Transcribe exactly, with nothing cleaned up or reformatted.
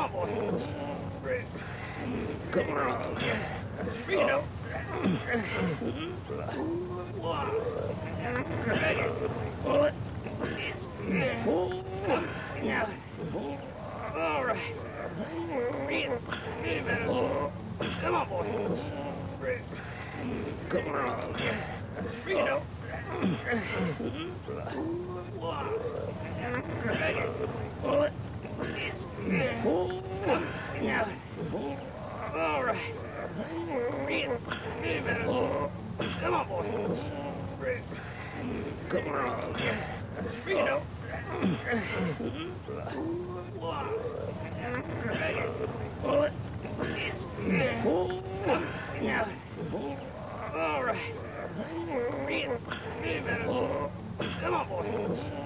on, boys. Come on. Bring it up. One. Pull it. Come now. All right. Bring it. Wait a minute. Come on, boys. Come on. Bring it up. One. Pull it. Come now. All right. Bring it. Wait a minute. Come on, boys. Come on. Bring it up. One. Pull it. Come now. All right. Bring it. Wait a minute. Come on, boys.